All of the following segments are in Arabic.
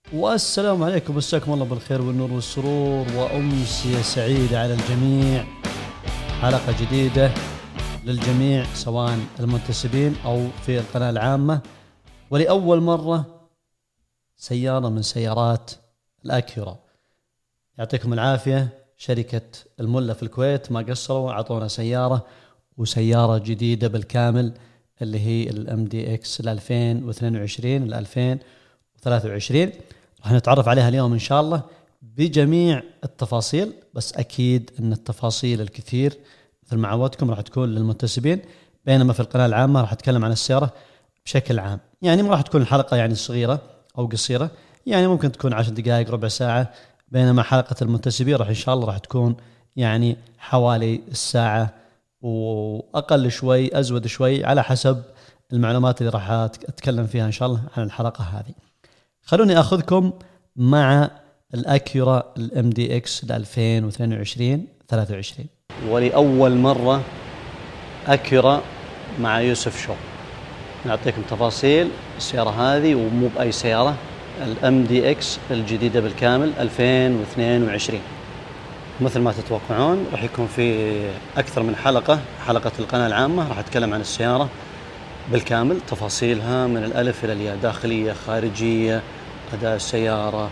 والسلام عليكم، مساكم الله بالخير والنور والسرور وأمسية سعيدة على الجميع. حلقة جديدة للجميع سواء المنتسبين أو في القناة العامة، ولأول مرة سيارة من سيارات الأكيورا. يعطيكم العافية، شركة الملة في الكويت ما قصروا، عطونا سيارة وسيارة جديدة بالكامل اللي هي MDX 2022 2023. راح نتعرف عليها اليوم إن شاء الله بجميع التفاصيل، بس أكيد أن التفاصيل الكثير مثل ما عودتكم راح تكون للمنتسبين، بينما في القناة العامة راح أتكلم عن السيارة بشكل عام. يعني ما راح تكون الحلقة يعني صغيرة أو قصيرة، يعني ممكن تكون 10 دقائق ربع ساعة، بينما حلقة المنتسبين راح إن شاء الله راح تكون يعني حوالي الساعة وأقل شوي أزود شوي على حسب المعلومات اللي راح أتكلم فيها إن شاء الله عن الحلقة هذه. خلوني أخذكم مع الأكيورا MDX 2022-23، ولأول مرة أكيورا مع يوسف شو. نعطيكم تفاصيل السيارة هذه، ومو بأي سيارة، MDX الجديدة بالكامل 2022. مثل ما تتوقعون راح يكون في أكثر من حلقة القناة العامة راح أتكلم عن السيارة بالكامل، تفاصيلها من الألف إلى الياء، داخلية خارجية، أداء السيارة،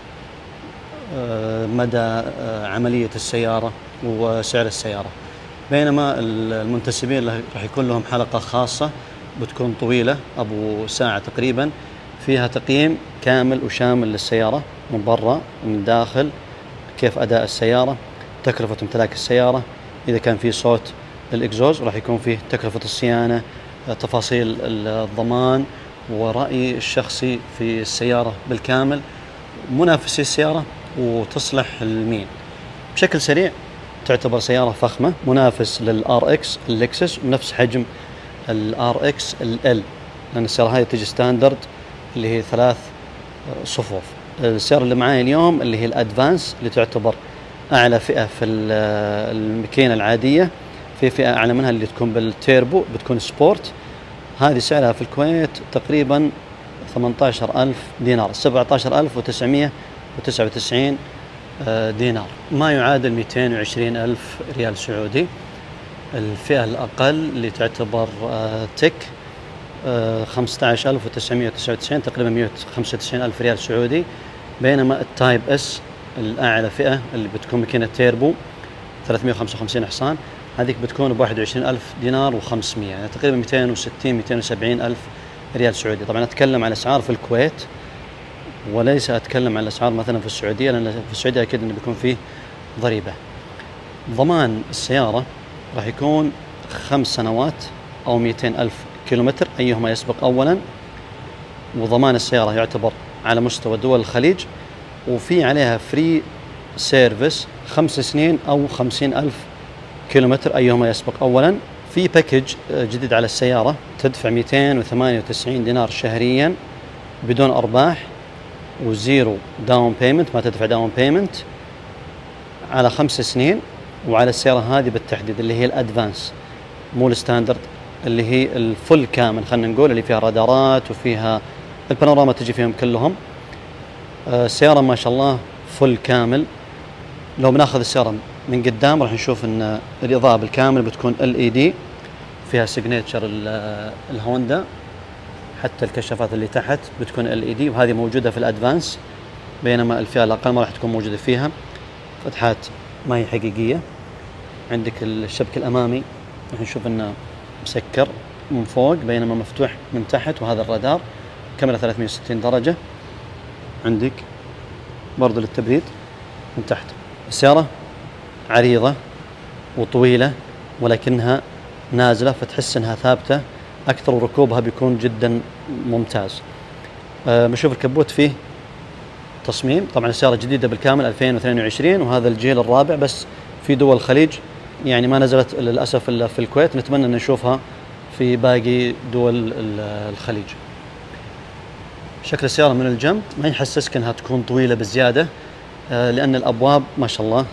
مدى عملية السيارة، وسعر السيارة. بينما المنتسبين راح يكون لهم حلقة خاصة بتكون طويلة أبو ساعة تقريبا، فيها تقييم كامل وشامل للسيارة من برا ومن الداخل، كيف أداء السيارة، تكلفة امتلاك السيارة، إذا كان في صوت الإكزوز راح يكون فيه تكلفة الصيانة، تفاصيل الضمان، ورأيي الشخصي في السيارة بالكامل، منافسي السيارة وتصلح لمين. بشكل سريع، تعتبر سيارة فخمة منافس للRX اللكسس، ونفس حجم الRX L، لأن السيارة هذه تجي ستاندرد اللي هي 3 صفوف. السيارة اللي معاي اليوم اللي هي الأدفانس، اللي تعتبر أعلى فئة في الماكينة العادية. في فئة أعلى منها اللي تكون بالتيربو، بتكون سبورت. هذه سعرها في الكويت تقريبا 18,000 دينار، 17,999 دينار، ما يعادل 220,000 ريال سعودي. الفئة الأقل اللي تعتبر تك 15,999، تقريبا 195,000 ريال سعودي. بينما التايب اس الأعلى فئة اللي بتكون ماكينة تيربو 355 حصان، هذيك بتكون ب21,000 دينار و500، يعني تقريبا 270,000 ريال سعودي. طبعا أتكلم على أسعار في الكويت، وليس أتكلم على الأسعار مثلا في السعودية، لأن في السعودية أكيد أنه بيكون فيه ضريبة. ضمان السيارة راح يكون 5 سنوات أو 200,000 كيلومتر، أيهما يسبق أولا. وضمان السيارة يعتبر على مستوى دول الخليج، وفي عليها فري سيرفيس 5 سنين أو 50,000 كيلومتر، أيهما يسبق أولا. في باكج جديد على السيارة، تدفع 298 دينار شهريا بدون أرباح، وزيرو داون بيمنت، ما تدفع داون بيمنت، على 5 سنين. وعلى السيارة هذه بالتحديد اللي هي الأدفانس، مو الستاندرد، اللي هي الفل كامل خلنا نقول، اللي فيها رادارات وفيها البانوراما تجي فيهم كلهم. السيارة ما شاء الله فل كامل. لو بناخذ السيارة من قدام راح نشوف ان الإضاءة بالكامل بتكون LED، فيها سيجنيتشر الهوندا، حتى الكشافات اللي تحت بتكون LED، وهذه موجودة في الأدفانس. بينما الفئة الأقل ما راح تكون موجودة فيها. فتحات ما هي حقيقية. عندك الشبك الأمامي راح نشوف انه مسكر من فوق، بينما مفتوح من تحت، وهذا الرادار، كاميرا 360 درجة. عندك برضو للتبريد من تحت. السيارة عريضة وطويلة، ولكنها نازلة، فتحس انها ثابتة اكثر، وركوبها بيكون جدا ممتاز. بنشوف الكبوت فيه تصميم. طبعا السيارة جديدة بالكامل 2022، وهذا الجيل الرابع، بس في دول الخليج يعني ما نزلت للأسف إلا في الكويت، نتمنى أن نشوفها في باقي دول الخليج. شكل السيارة من الجنب ما يحسسك أنها تكون طويلة بزيادة، لأن الأبواب ما شاء الله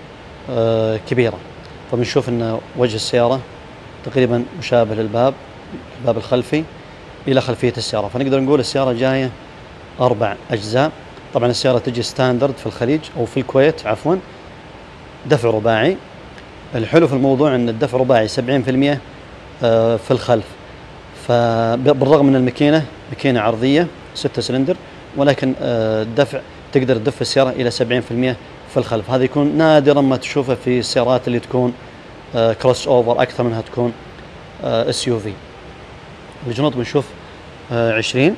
كبيرة. فبنشوف أن وجه السيارة تقريبا مشابه للباب الخلفي إلى خلفية السيارة. فنقدر نقول السيارة جاية 4 أجزاء. طبعا السيارة تجي ستاندرد في الخليج أو في الكويت عفوا، دفع رباعي. الحلو في الموضوع أن الدفع رباعي 70% في الخلف، فبالرغم من الماكينة ماكينة عرضية 6 سلندر، ولكن الدفع تقدر تدف السيارة إلى 70% في الخلف. هذا يكون نادرا ما تشوفه في السيارات اللي تكون كروس أوفر أكثر منها تكون SUV. الجنوط بنشوف 20.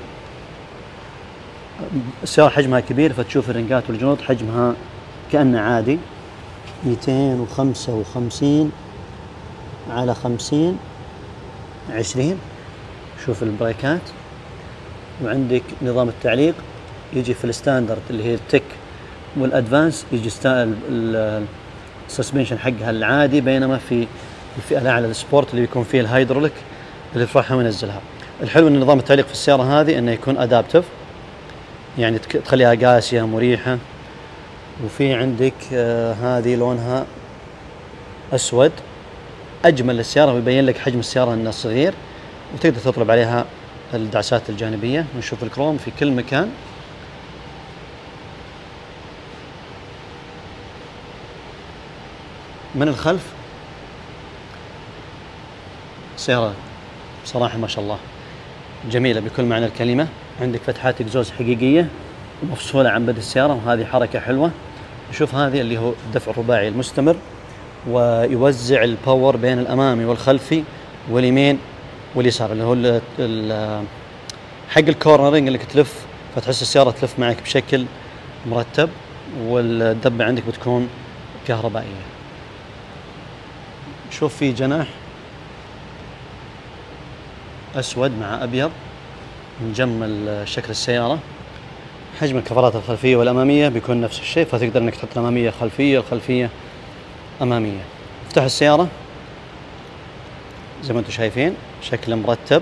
السيارة حجمها كبير، فتشوف الرنجات والجنوط حجمها كأنه عادي. 255 على 50 20. شوف البريكات، وعندك نظام التعليق يجي في الستاندرد اللي هي التك والادفانس يجي السسبنشن حقها العادي، بينما في الفئة الأعلى السبورت اللي بيكون فيه الهيدروليك اللي يرفعها وينزلها. الحلو ان نظام التعليق في السيارة هذه انه يكون ادابتف، يعني تخليها قاسية مريحة. وفي عندك هذه لونها أسود، أجمل للسيارة ويبين لك حجم السيارة أنه صغير، وتقدر تطلب عليها الدعسات الجانبية. ونشوف الكروم في كل مكان. من الخلف سيارة صراحة ما شاء الله جميلة بكل معنى الكلمة. عندك فتحات اكزوز حقيقية ومفصولة عن بدء السيارة، وهذه حركة حلوة. نشوف هذه اللي هو الدفع الرباعي المستمر، ويوزع الباور بين الأمامي والخلفي واليمين واليسار، اللي هو حق الكورنرينج اللي تلف، فتحس السيارة تلف معك بشكل مرتب. والدبة عندك بتكون كهربائية. شوف في جناح أسود مع أبيض مجمل شكل السيارة. حجم الكفرات الخلفية والأمامية بيكون نفس الشيء، فتقدر انك تحط الأمامية خلفية، الخلفية أمامية. افتح السيارة زي ما انتم شايفين شكل مرتب،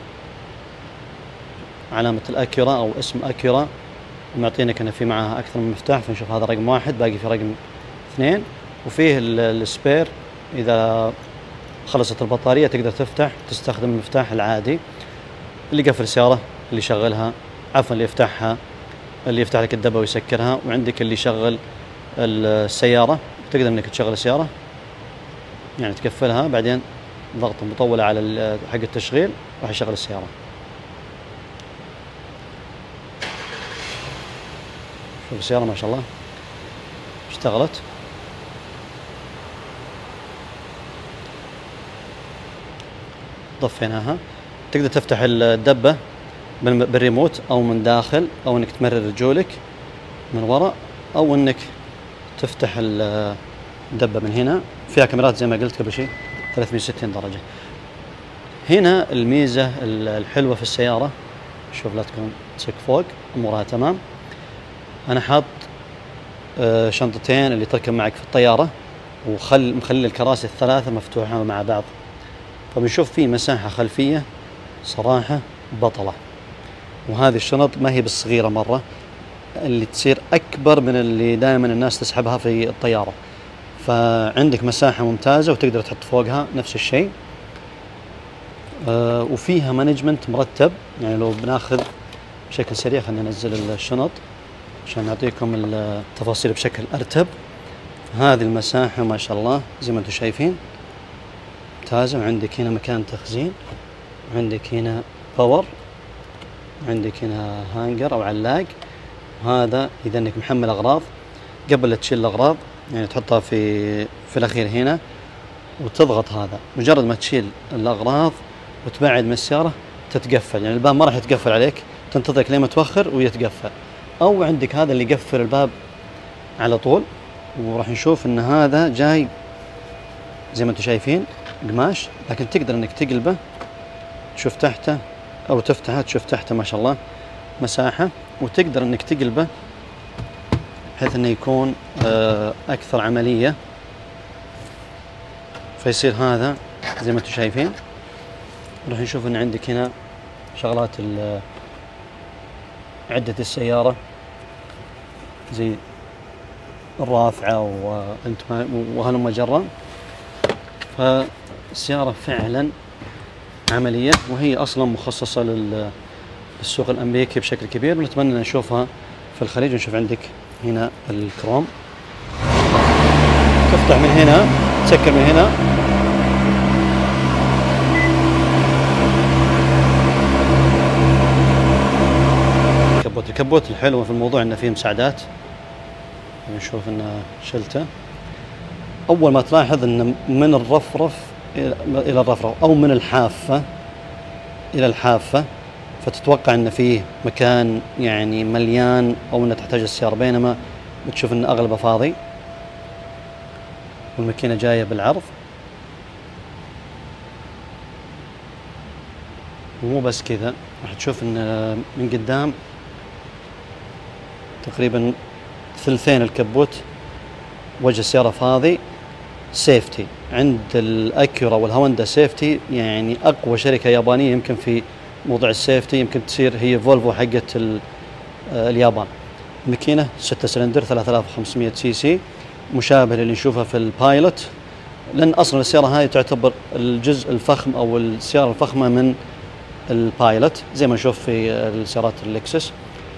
علامة الأكيورا أو اسم أكيورا، ومعطينك أنه في معها أكثر من مفتاح. فنشوف هذا رقم 1، باقي في رقم 2، وفيه السبير. إذا خلصت البطارية تقدر تفتح تستخدم المفتاح العادي اللي يقفل السيارة، اللي يشغلها عفوا اللي يفتحها، اللي يفتح لك الدبة ويسكرها. وعندك اللي يشغل السيارة، تقدر انك تشغل السيارة يعني تقفلها، بعدين ضغط مطولة على حق التشغيل راح يشغل السيارة. شوف السيارة ما شاء الله اشتغلت. ضفيناها. تقدر تفتح الدبة بالريموت او من داخل، او انك تمرر رجولك من وراء، او انك تفتح الدبة من هنا. فيها كاميرات زي ما قلت قبل شيء 360 درجة. هنا الميزة الحلوة في السيارة، شوف لا تكون تسك فوق، امورها تمام. انا حاط شنطتين اللي تركب معك في الطيارة، مخلي الكراسي الثلاثة مفتوحة مع بعض، فبنشوف في مساحة خلفية صراحة بطلة. وهذه الشنط ما هي بالصغيرة مرة، اللي تصير أكبر من اللي دائما الناس تسحبها في الطيارة، فعندك مساحة ممتازة وتقدر تحط فوقها نفس الشيء. وفيها مانجمنت مرتب. يعني لو بناخذ بشكل سريع، خلينا ننزل الشنط عشان نعطيكم التفاصيل بشكل أرتب. هذه المساحة ما شاء الله زي ما انتم شايفين ممتازة. وعندك هنا مكان تخزين، وعندك هنا باور، عندك هنا هانجر أو علاق. وهذا إذا أنك محمل أغراض، قبل لا تشيل الأغراض يعني تحطها في الأخير هنا وتضغط. هذا مجرد ما تشيل الأغراض وتبعد من السيارة تتقفل، يعني الباب ما راح يتقفل عليك، تنتظرك لين ما توخر ويتقفل. أو عندك هذا اللي يقفل الباب على طول. وراح نشوف أن هذا جاي زي ما أنتم شايفين قماش، لكن تقدر أنك تقلبه تشوف تحته، أو تفتحه تشوف تحته ما شاء الله مساحة، وتقدر أنك تقلبه بحيث أنه يكون أكثر عملية. فيصير هذا زي ما أنتم شايفين. راح نشوف أن عندك هنا شغلات عدة السيارة زي الرافعة وهلم جرا. فالسيارة فعلا عملية، وهي أصلا مخصصة للسوق الأمريكي بشكل كبير، ونتمنى نشوفها في الخليج. نشوف عندك هنا الكروم، تفتح من هنا، تسكر من هنا، الكبوت الحلو في الموضوع انه فيه مساعدات. نشوف انه شلته. اول ما تلاحظ انه من الرفرف الى الرفرف او من الحافة الى الحافة، فتتوقع ان فيه مكان يعني مليان او انه تحتاج السيارة، بينما بتشوف ان اغلبه فاضي والماكينة جاية بالعرض. ومو بس كذا، راح تشوف ان من قدام تقريبا ثلثين الكبوت وجه السيارة فاضي. سيفتي عند الأكيورا والهوندا سيفتي، يعني أقوى شركة يابانية يمكن في موضوع السيفتي، يمكن تصير هي فولفو حقت اليابان. ماكينة 6 سلندر 3500 سي سي، مشابه اللي نشوفها في البايلوت، لأن أصلا السيارة هاي تعتبر الجزء الفخم أو السيارة الفخمة من البايلوت، زي ما نشوف في السيارات اللكسس.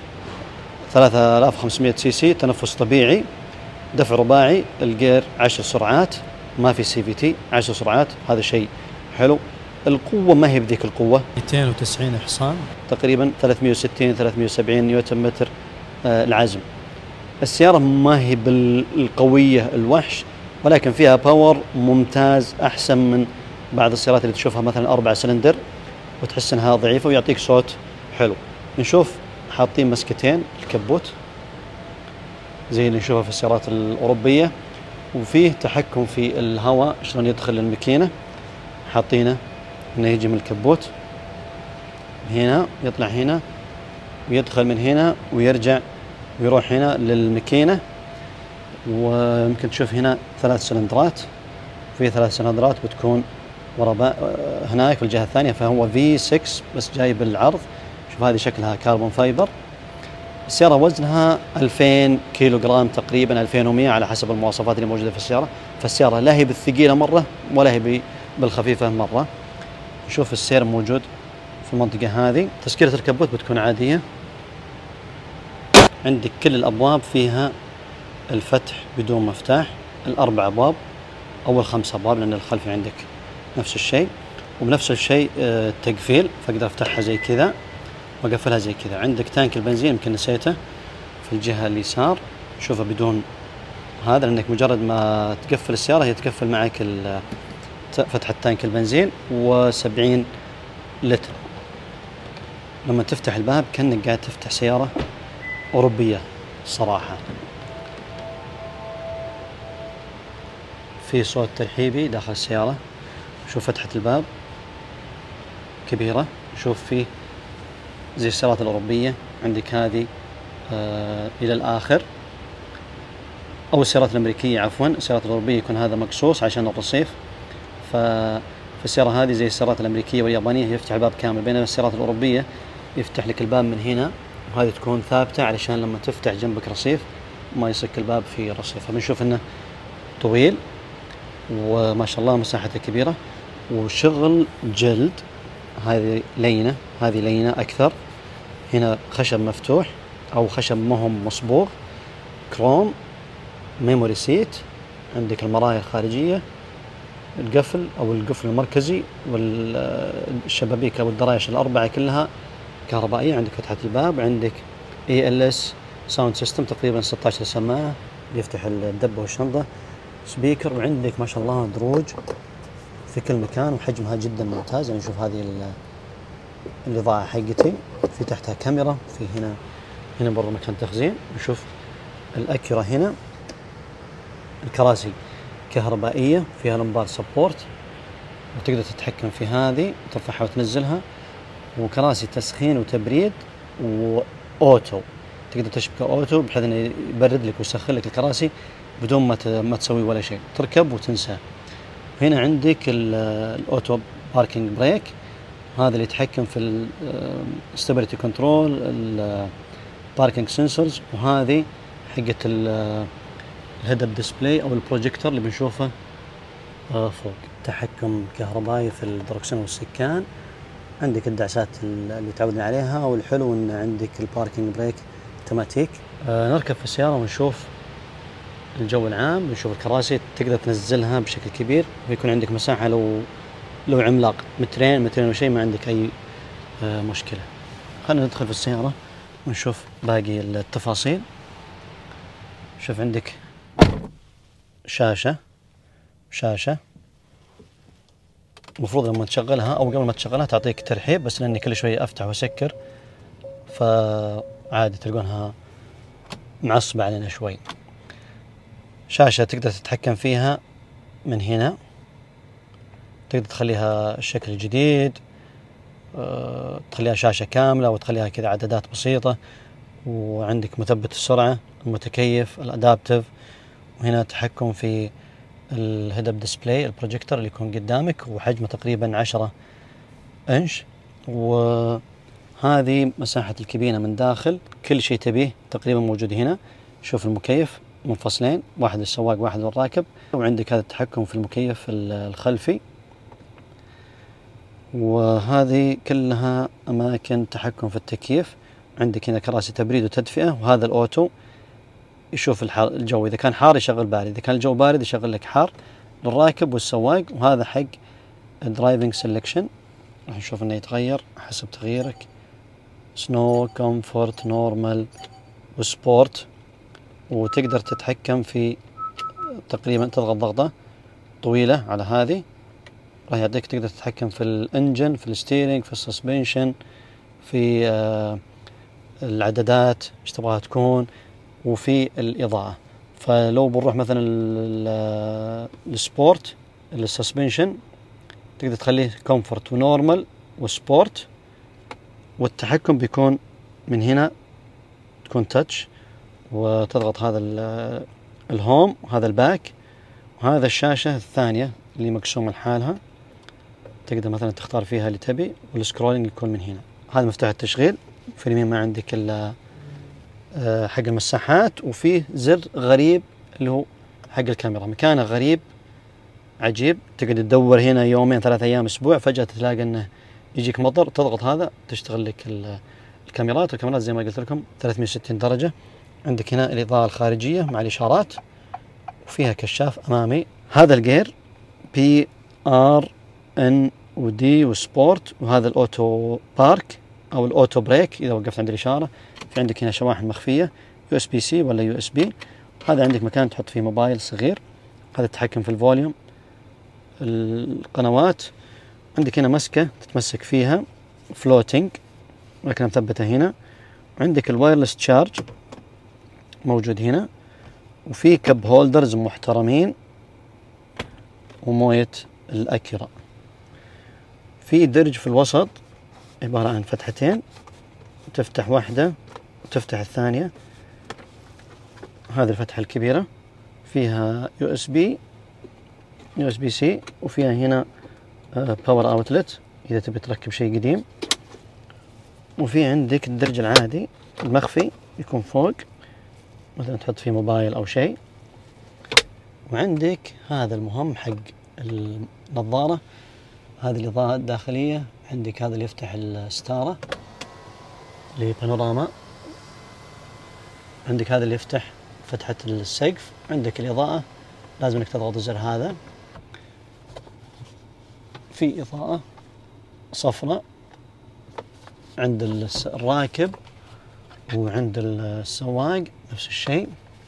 3500 سي سي، تنفس طبيعي، دفع رباعي، الجير 10 سرعات، ما في سي في تي، 10 سرعات، هذا شيء حلو. القوة ما هي بذيك القوة، 290 حصان تقريبا 360 370 نيوتن متر العزم. السيارة ما هي بالقوية الوحش، ولكن فيها باور ممتاز، أحسن من بعض السيارات اللي تشوفها مثلا 4 سلندر وتحس انها ضعيفة ويعطيك صوت حلو. نشوف حاطين مسكتين الكبوت زي اللي نشوفها في السيارات الأوروبية، وفيه تحكم في الهواء شلون يدخل الماكينة، حاطينه انه يجي من الكبوت هنا، يطلع هنا ويدخل من هنا ويرجع ويروح هنا للماكينة. ويمكن تشوف هنا 3 سلندرات، في 3 سلندرات بتكون ورا هناك في الجهة الثانية، فهو V6 بس جاي بالعرض. شوف هذه شكلها كاربون فايبر. السيارة وزنها 2000 كيلو جرام تقريبا، 2100 على حسب المواصفات اللي موجودة في السيارة. فالسيارة لا هي بالثقيلة مرة ولا هي بالخفيفة مرة. نشوف السير موجود في المنطقة هذه. تسكيرة الكبوت بتكون عادية، عندك كل الأبواب فيها الفتح بدون مفتاح، الأربع أبواب أو الخمس أبواب، لأن الخلفي عندك نفس الشيء، وبنفس الشيء التقفيل، فأقدر أفتحها زي كذا وأقفلها زي كذا. عندك تانك البنزين يمكن نسيته في الجهة اليسار، شوفه بدون هذا، لأنك مجرد ما تقفل السيارة هي تقفل معك فتحة تانك البنزين، و70 لتر. لما تفتح الباب كأنك قاعد تفتح سيارة أوروبية صراحة. في صوت ترحيبي داخل السيارة. شوف فتحة الباب كبيرة، شوف فيه زي السيارات الأوروبية عندك هذه إلى الآخر، أو السيارات الأمريكية عفوا. السيارات الأوروبية يكون هذا مقصوص عشان الرصيف، فالسيارة هذه زي السيارات الأمريكية واليابانية يفتح الباب كامل، بينما السيارات الأوروبية يفتح لك الباب من هنا، وهذه تكون ثابتة علشان لما تفتح جنبك رصيف ما يصك الباب في رصيف. فبنشوف إنه طويل وما شاء الله مساحته كبيرة، وشغل جلد. هذه لينة، هذه لينة أكثر. هنا خشب مفتوح أو خشب مهم مصبوغ، كروم، ميموري سيت، عندك المرايا الخارجية، القفل أو القفل المركزي، والشبابيك أو الدرايش الأربعة كلها كهربائية. عندك فتحة الباب، عندك ALS ساوند سيستم تقريبا 16 سماعة يفتح الدبة والشنطة، سبيكر، وعندك ما شاء الله دروج في كل مكان وحجمها جدا ممتاز. يعني شوف هذه الإضاءة حقتي، في تحتها كاميرا، في هنا برا مكان تخزين. نشوف الأكيرا هنا، الكراسي كهربائية فيها لمبار سبورت، وتقدر تتحكم في هذه وترفعها وتنزلها، وكراسي تسخين وتبريد وأوتو، تقدر تشبكه أوتو بحيث إنه يبرد لك ويسخن لك الكراسي بدون ما تسوي ولا شيء، تركب وتنسى. هنا عندك الأوتو باركينج بريك، هذا اللي يتحكم في الستابيليتي كنترول، الباركينج سنسورز، وهذه حقة الهيد اب ديسبلاي او البروجيكتور اللي بنشوفه فوق. تحكم كهربائي في الدركسون والسكان، عندك الدعسات اللي تعودنا عليها، والحلو ان عندك الباركينج بريك تماتيك. نركب في السيارة ونشوف الجو العام، نشوف الكراسي تقدر تنزلها بشكل كبير، ويكون عندك مساحة لو عملاق مترين وشيء ما عندك أي مشكلة. خلينا ندخل في السيارة ونشوف باقي التفاصيل. شوف عندك شاشة المفروض لما تشغلها أو قبل ما تشغلها تعطيك ترحيب، بس لأني كل شوية أفتح وأسكر فعادي تلقونها معصبة علينا شوي. شاشة تقدر تتحكم فيها من هنا، تقدر تخليها الشكل الجديد، تخليها شاشة كاملة وتخليها كذا عدادات بسيطة، وعندك مثبت السرعة، المتكيف، الأدابتيف، وهنا تحكم في الهيد اب ديسبلاي البروجيكتور اللي يكون قدامك وحجمه تقريبا 10 انش. وهذه مساحة الكابينة من داخل، كل شيء تبيه تقريبا موجود هنا. شوف المكيف منفصلين، واحد للسواق واحد للراكب، وعندك هذا التحكم في المكيف الخلفي. وهذه كلها أماكن تحكم في التكييف. عندك هنا كراسي تبريد وتدفئة، وهذا الأوتو يشوف الجو، إذا كان حار يشغل بارد، إذا كان الجو بارد يشغل لك حار للراكب والسواق. وهذا حق الدرايفنج سيلكشن، راح نشوف إنه يتغير حسب تغييرك، سنو، كومفورت، نورمال، وسبورت. وتقدر تتحكم في تقريبا تضغط ضغطة طويلة على هذه راح يعطيك، تقدر تتحكم في الانجن، في الستيرنج، في السسبنشن، في العدادات ايش تبغاها تكون، وفي الإضاءة. فلو بنروح مثلا السبورت السسبنشن تقدر تخليه كومفورت ونورمال وسبورت، والتحكم بيكون من هنا، تكون تاتش، وتضغط هذا الهوم وهذا الباك، وهذا الشاشة الثانية اللي مقسومة لحالها تقدر مثلا تختار فيها اللي تبي، والسكرولينج يكون من هنا. هذا مفتاح التشغيل. في اليمين ما عندك إلا حق المساحات، وفيه زر غريب اللي هو حق الكاميرا، مكانه غريب عجيب، تقعد تدور هنا يومين 3 أيام أسبوع، فجأة تلاقي أنه يجيك مطر، تضغط هذا تشتغل لك الكاميرات زي ما قلت لكم 360 درجة. عندك هنا الإضاءة الخارجية مع الإشارات، وفيها كشاف أمامي. هذا الجير بي آر ان ودي وسبورت، وهذا الأوتو بارك أو الأوتو بريك إذا وقفت عند الإشارة. في عندك هنا شواحن مخفية USB-C ولا USB. هذا عندك مكان تحط فيه موبايل صغير. هذا التحكم في الفوليوم، القنوات. عندك هنا مسكة تتمسك فيها فلوتينج لكنها مثبتة هنا. عندك الوايرلس تشارج موجود هنا، وفي كب هولدرز محترمين وموية الأكيرا. في درج في الوسط عبارة عن فتحتين، تفتح واحدة وتفتح الثانية. هذه الفتحة الكبيرة فيها USB-C، وفيها هنا باور اوتلت إذا تبي تركب شيء قديم. وفي عندك الدرج العادي المخفي يكون فوق، مثلا تحط فيه موبايل أو شيء. وعندك هذا المهم حق النظارة، هذه الإضاءة الداخلية. عندك هذا اللي يفتح الستارة اللي هي بانوراما. عندك هذا اللي يفتح فتحة السقف. عندك الإضاءة لازم انك تضغط الزر هذا. في إضاءة صفراء عند الراكب وعند السواق نفس الشيء.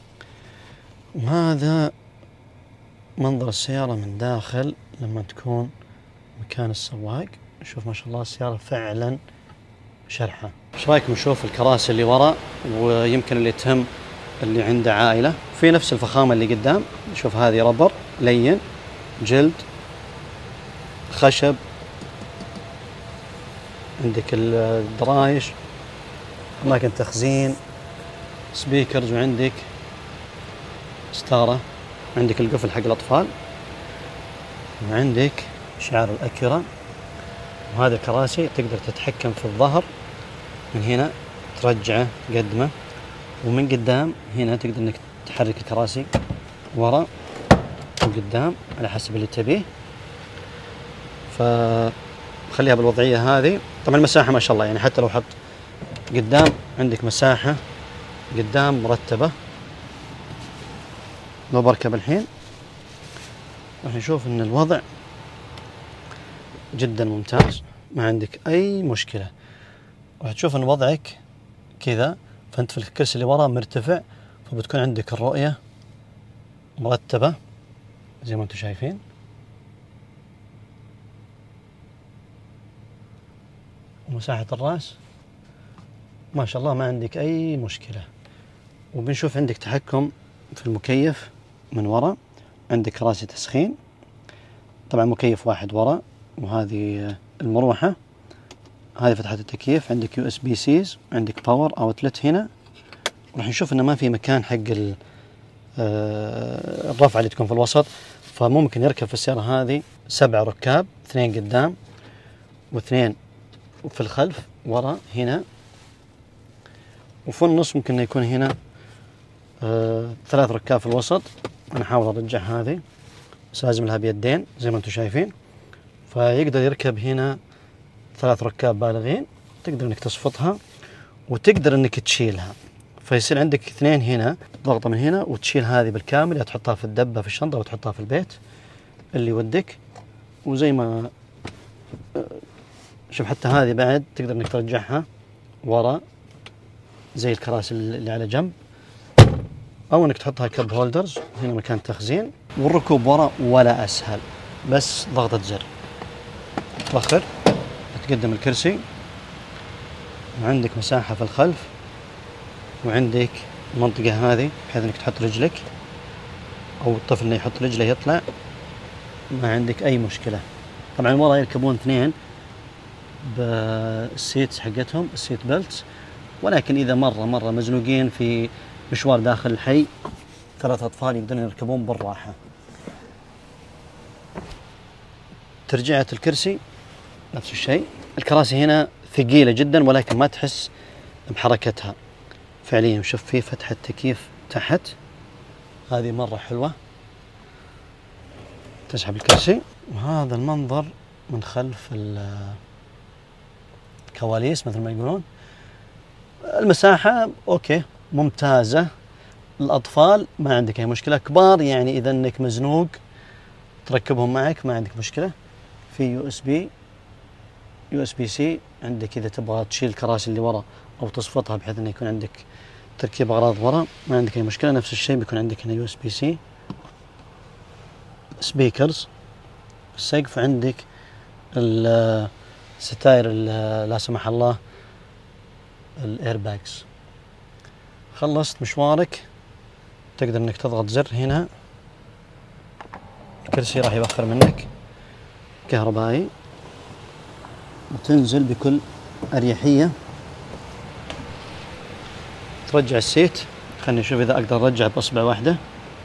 وهذا منظر السيارة من داخل لما تكون مكان السواق. شوف ما شاء الله السيارة فعلا شرحة. ايش رايكم نشوف الكراسي اللي وراء، ويمكن اللي تهم اللي عنده عائلة، في نفس الفخامة اللي قدام. شوف هذه ربر لين، جلد، خشب. عندك الدرايش، أماكن تخزين، سبيكرز، وعندك ستارة. عندك القفل حق الأطفال، وعندك شعار الأكيرا. وهذا الكراسي تقدر تتحكم في الظهر من هنا، ترجعه تقدمه، ومن قدام هنا تقدر انك تحرك الكراسي ورا وقدام على حسب اللي تبيه. فخليها بالوضعية هذه. طبعا المساحة ما شاء الله، يعني حتى لو حط قدام عندك مساحة قدام مرتبة. لو بركب الحين راح نشوف ان الوضع جدا ممتاز، ما عندك اي مشكلة. راح تشوف ان وضعك كذا، فانت في الكرسي اللي ورا مرتفع، فبتكون عندك الرؤية مرتبة زي ما انتم شايفين. ومساحة الرأس ما شاء الله ما عندك أي مشكلة. وبنشوف عندك تحكم في المكيف من ورا، عندك كراسي تسخين، طبعا مكيف واحد ورا، وهذه المروحة، هذه فتحة التكييف، عندك USB-C، عندك باور اوتلت هنا. راح نشوف انه ما في مكان حق الرفعة اللي تكون في الوسط، فممكن يركب في السيارة هذه 7 ركاب، 2 قدام و2 في الخلف ورا هنا، وفي النص ممكن يكون هنا 3 ركاب في الوسط. انا احاول ارجع هذه بس لازم لها بيدين زي ما انتم شايفين، فيقدر يركب هنا 3 ركاب بالغين، تقدر انك تصفطها وتقدر انك تشيلها، فيصير عندك 2 هنا ضغطة من هنا وتشيل هذه بالكامل، يا تحطها في الدبة في الشنطة وتحطها في البيت اللي يودك. وزي ما شوف حتى هذه بعد تقدر انك ترجعها ورا زي الكراسي اللي على جنب، او انك تحطها كب هولدرز هنا مكان تخزين. والركوب ورا ولا اسهل، بس ضغطة زر توخر تقدم الكرسي، وعندك مساحة في الخلف، وعندك المنطقة هذه بحيث انك تحط رجلك او الطفل اللي يحط رجله يطلع، ما عندك اي مشكلة. طبعا ورا يركبون 2 بالسيتس حقتهم، السيت بيلتس، ولكن اذا مرة مزنوقين في مشوار داخل الحي 3 اطفال يقدرون يركبون بالراحة. ترجعة الكرسي نفس الشيء، الكراسي هنا ثقيلة جدا ولكن ما تحس بحركتها فعليا. شوف في فتحة تكييف تحت، هذه مرة حلوة. تسحب الكرسي، وهذا المنظر من خلف الكواليس مثل ما يقولون. المساحة اوكي ممتازة، الأطفال ما عندك أي مشكلة، كبار يعني إذا أنك مزنوق تركبهم معك ما عندك مشكلة. في USB-C عندك إذا تبغى تشيل الكراسي اللي ورا أو تصفطها بحيث أنه يكون عندك تركيب أغراض ورا ما عندك أي مشكلة. نفس الشيء بيكون عندك هنا USB-C. سبيكرز في السقف، عندك الستاير لا سمح الله الايرباكس. خلصت مشوارك تقدر انك تضغط زر هنا، الكرسي راح يوخر منك، كهربائي، وتنزل بكل أريحية. ترجع السيت، خلني اشوف اذا اقدر ارجع باصبع واحدة.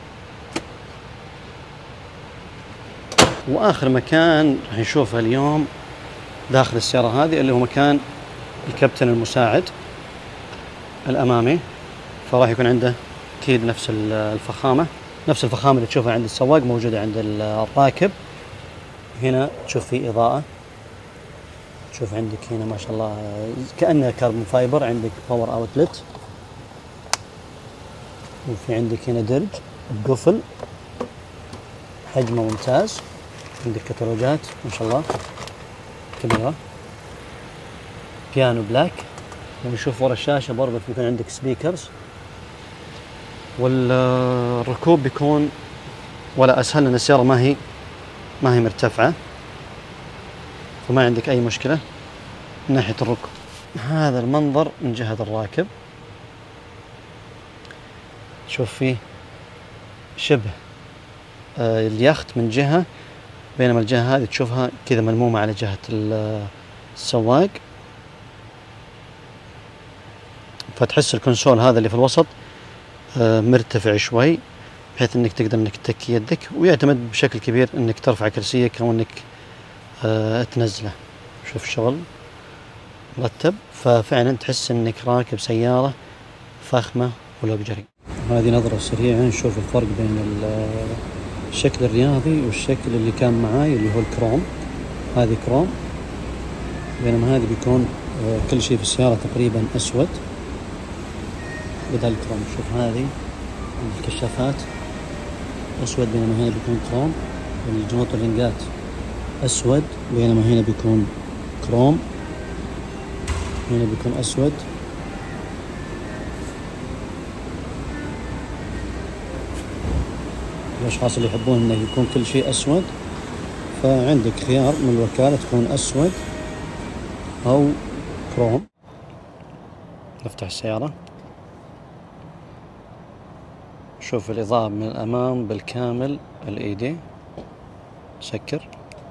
واخر مكان راح نشوفه اليوم داخل السيارة هذه اللي هو مكان الكابتن المساعد الامامي، فراح يكون عنده اكيد نفس الفخامة اللي تشوفها عند السواق موجودة عند الراكب. هنا تشوف في اضاءة، تشوف عندك هنا ما شاء الله كأنه كاربون فايبر، عندك باور اوتلت، وفي عندك هنا درج بقفل حجمه ممتاز، عندك كتالوجات ما شاء الله كبيرة، بيانو بلاك. ونشوف ورا الشاشة برضه بيكون عندك سبيكرز، والركوب بيكون ولا أسهل لأن السيارة ما هي مرتفعة، فما عندك أي مشكلة من ناحية الركوب. هذا المنظر من جهة الراكب، شوف فيه شبه اليخت من جهة، بينما الجهة هذه تشوفها كذا ملمومة على جهة السواق، فتحس الكونسول هذا اللي في الوسط مرتفع شوي بحيث انك تقدر انك تتكي يدك، ويعتمد بشكل كبير انك ترفع كرسيك او انك تنزله. شوف الشغل مرتب، ففعلا تحس انك راكب سيارة فخمة ولوكجري. هذه نظرة سريعة نشوف الفرق بين الشكل الرياضي والشكل اللي كان معاي اللي هو الكروم. هذه كروم، بينما هذه بيكون كل شيء في السيارة تقريبا أسود. بدل الكروم. شوف هذه الكشافات أسود بينما هنا بيكون كروم، والجنوط والرنجات أسود بينما هنا بيكون كروم، هنا بيكون أسود. الأشخاص اللي يحبون إنه يكون كل شيء أسود فعندك خيار من الوكالة تكون أسود أو كروم. نفتح السيارة، شوف الإضاءة من الأمام بالكامل LED. سكر،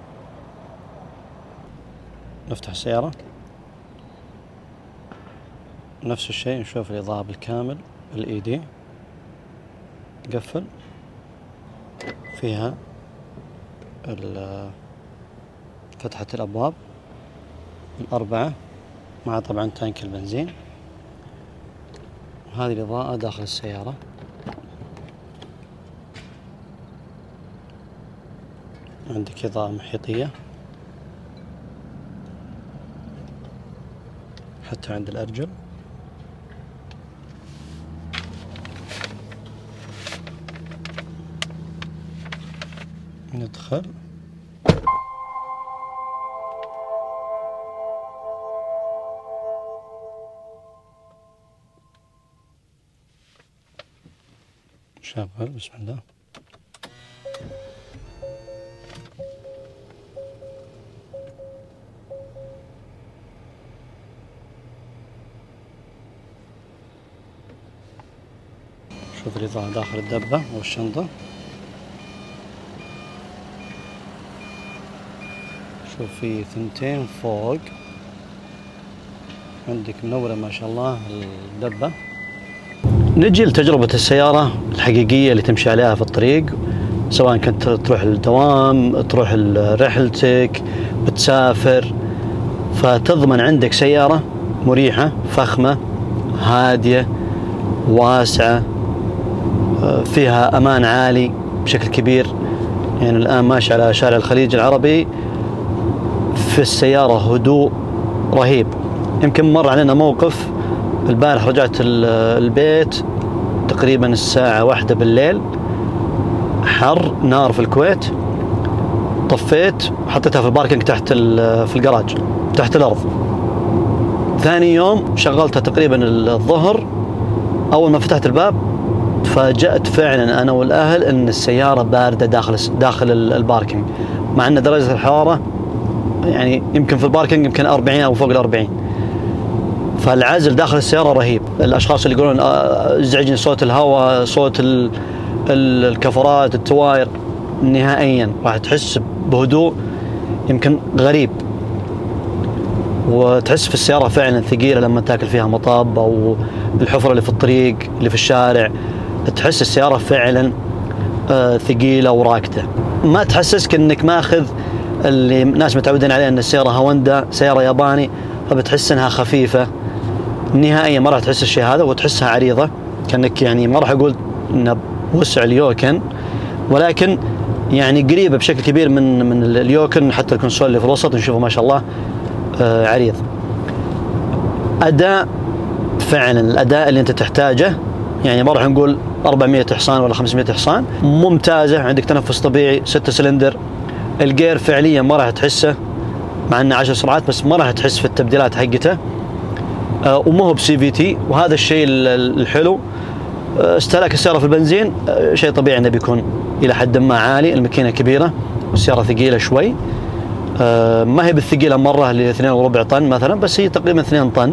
نفتح السيارة نفس الشيء، نشوف الإضاءة بالكامل LED. قفل، فيها فتحة الأبواب الأربعة مع طبعا تانك البنزين. وهذه الإضاءة داخل السيارة. عندك إضاءة محيطية حتى عند الأرجل. ندخل، شغل، بسم الله. شوف الإضاءة داخل الدبة والشنطة. شوف في ثنتين فوق، عندك منورة ما شاء الله الدبة. نجي لتجربة السيارة الحقيقية اللي تمشي عليها في الطريق، سواء كنت تروح الدوام، تروح رحلتك، بتسافر، فتضمن عندك سيارة مريحة فخمة هادية واسعة فيها أمان عالي بشكل كبير. يعني الآن ماشي على شارع الخليج العربي، في السيارة هدوء رهيب. يمكن مر علينا موقف البارح، رجعت البيت تقريبا الساعة 1 بالليل، حر نار في الكويت، طفيت حطيتها في الباركينج تحت في الجراج تحت الأرض. ثاني يوم شغلتها تقريبا الظهر، أول ما فتحت الباب تفاجأت فعلا أنا والأهل أن السيارة باردة داخل الباركينج، مع أن درجة الحرارة يعني يمكن في الباركينج يمكن 40 أو فوق 40. فالعزل داخل السيارة رهيب. الأشخاص اللي يقولون ازعجني صوت الهواء، صوت الكفرات، التواير، نهائيا راح تحس بهدوء يمكن غريب. وتحس في السيارة فعلا ثقيلة لما تاكل فيها مطب أو الحفرة اللي في الطريق اللي في الشارع، تحس السيارة فعلا ثقيلة وراكدة. ما تحسسك انك ماخذ اللي الناس متعودين عليه ان السيارة هوندا سيارة ياباني، فبتحس انها خفيفة. نهائيا ما راح تحس الشيء هذا، وتحسها عريضة كأنك يعني ما راح اقول ان وسع اليوكن، ولكن يعني قريبة بشكل كبير من اليوكن. حتى الكونسول اللي في الوسط نشوفه ما شاء الله عريض. أداء فعلا الأداء اللي أنت تحتاجه، يعني ما راح نقول 400 حصان ولا 500 حصان، ممتازة. عندك تنفس طبيعي، 6 سلندر. الجير فعليا ما راح تحسه، مع أنه 10 سرعات، بس ما راح تحس في التبديلات حقته. وما هو بCVT، وهذا الشيء الحلو. استهلاك السيارة في البنزين شيء طبيعي انه بيكون إلى حد ما عالي، الماكينة كبيرة والسيارة ثقيلة شوي. ما هي بالثقيلة مرة اللي 2.25 طن مثلا، بس هي تقريبا 2 طن.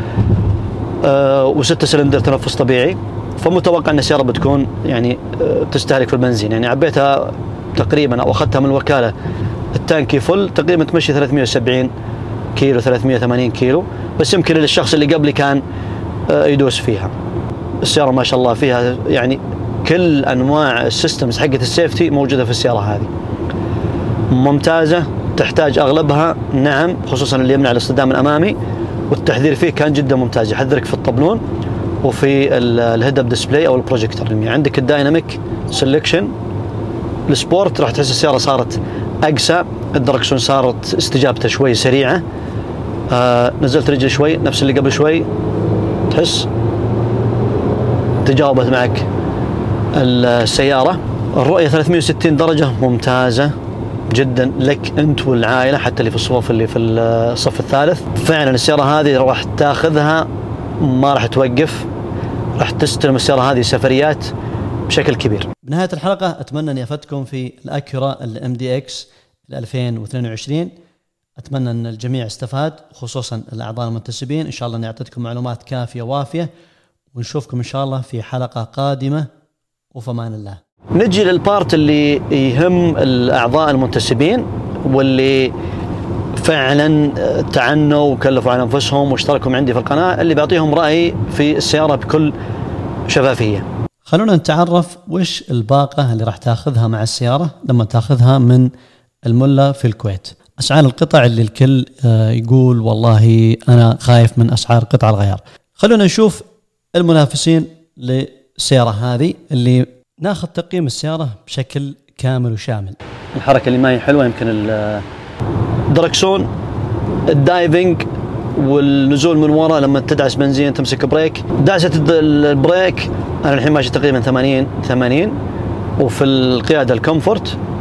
و6 سلندر تنفس طبيعي، فمتوقع ان السيارة بتكون يعني تستهلك في البنزين. يعني عبيتها تقريبا او اخذتها من الوكالة التانكي فل، تقريبا تمشي 370 كيلو 380 كيلو، بس يمكن للشخص اللي قبلي كان يدوس فيها. السيارة ما شاء الله فيها يعني كل انواع السيستمز حقت السيفتي موجودة في السيارة هذه، ممتازة. تحتاج اغلبها نعم، خصوصا اللي يمنع الاصطدام الامامي، والتحذير فيه كان جدا ممتاز، يحذرك في الطبلون وفي الهيد اب ديسبلاي او البروجيكتور. يعني عندك الدايناميك سيلكشن، السبورت راح تحس السيارة صارت اقسى، الدركسون صارت استجابته شوي سريعة. نزلت رجلي شوي نفس اللي قبل شوي، تحس تجاوبت معك السيارة. الرؤية 360 درجة ممتازة جدا لك أنت والعائلة، حتى اللي في الصفوف اللي في الصف الثالث. فعلا السيارة هذه راح تاخذها ما راح توقف، راح تستلم السيارة هذه سفريات بشكل كبير. بنهاية الحلقة أتمنى أني أفدتكم في الأكورا MDX 2022. أتمنى أن الجميع استفاد، خصوصا الأعضاء المنتسبين. إن شاء الله أني أعطيتكم معلومات كافية وافية، ونشوفكم إن شاء الله في حلقة قادمة، وفي أمان الله. نجي للبارت اللي يهم الأعضاء المنتسبين واللي فعلا تعنوا وكلفوا على أنفسهم واشتركوا عندي في القناة، اللي بيعطيهم رأي في السيارة بكل شفافية. خلونا نتعرف وش الباقة اللي راح تاخذها مع السيارة لما تاخذها من الملا في الكويت. أسعار القطع اللي الكل يقول والله أنا خايف من أسعار قطع الغيار. خلونا نشوف المنافسين للسيارة هذه، اللي ناخذ تقييم السيارة بشكل كامل وشامل. الحركة اللي ما هي حلوة يمكن الدركسون، الدايفنج، والنزول من وراء لما تدعس بنزين تمسك بريك. دعسة البريك أنا الحين ماشي تقريبا 80، وفي القيادة الكومفورت